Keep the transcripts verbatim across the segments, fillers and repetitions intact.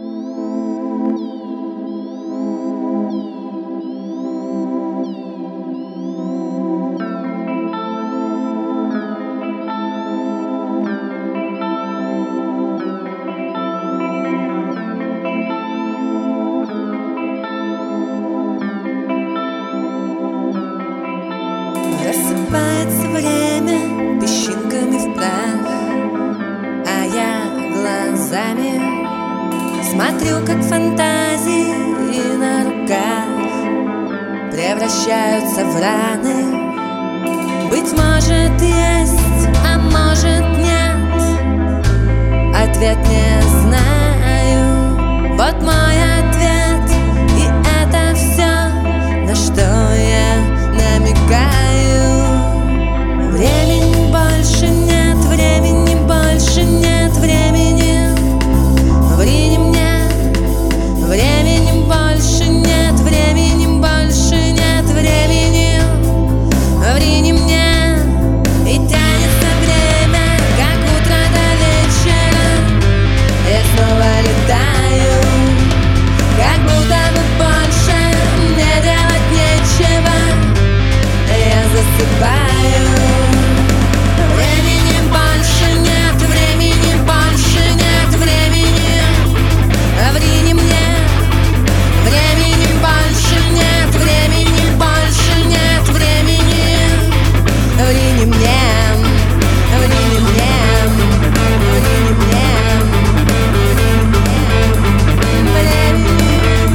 Рассыпается время песчинками в прах, а я глазами смотрю, как фантазии на руках превращаются в раны. Быть может, есть, а может, нет. Ответ не знаю. Вот мой ответ, и это все, на что я намекаю. Времени больше нет, времени больше нет, времени. Ври мне, времени больше нет, времени больше нет, времени. Ври мне, и тянется время, как утро до вечера. Я снова летаю, как будто бы больше мне делать нечего. Я засыпаю. Времени больше нет, времени больше нет, времени. Ври мне, времени больше нет, времени больше нет, времени. Ври мне, ври мне, ври мне, времени.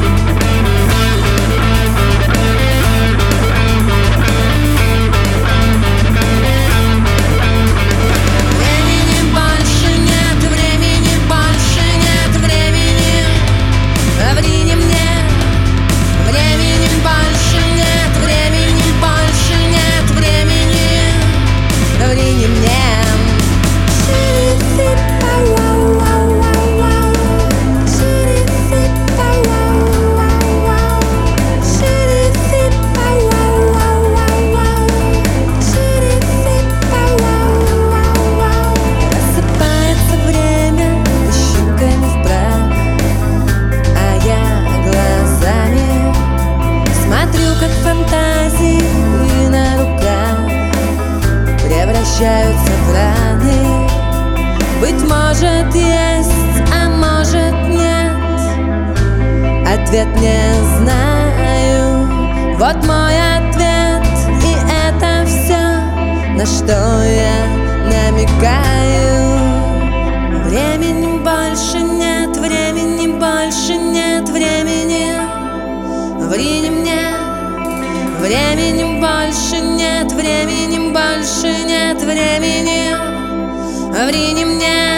Превращаются в раны. Быть может, есть, а может, нет. Ответ не знаю. Вот мой ответ, и это все, на что я намекаю. Времени больше нет, времени больше нет, времени. Ври мне, времени больше нет, времени больше нет, времени. Ври мне.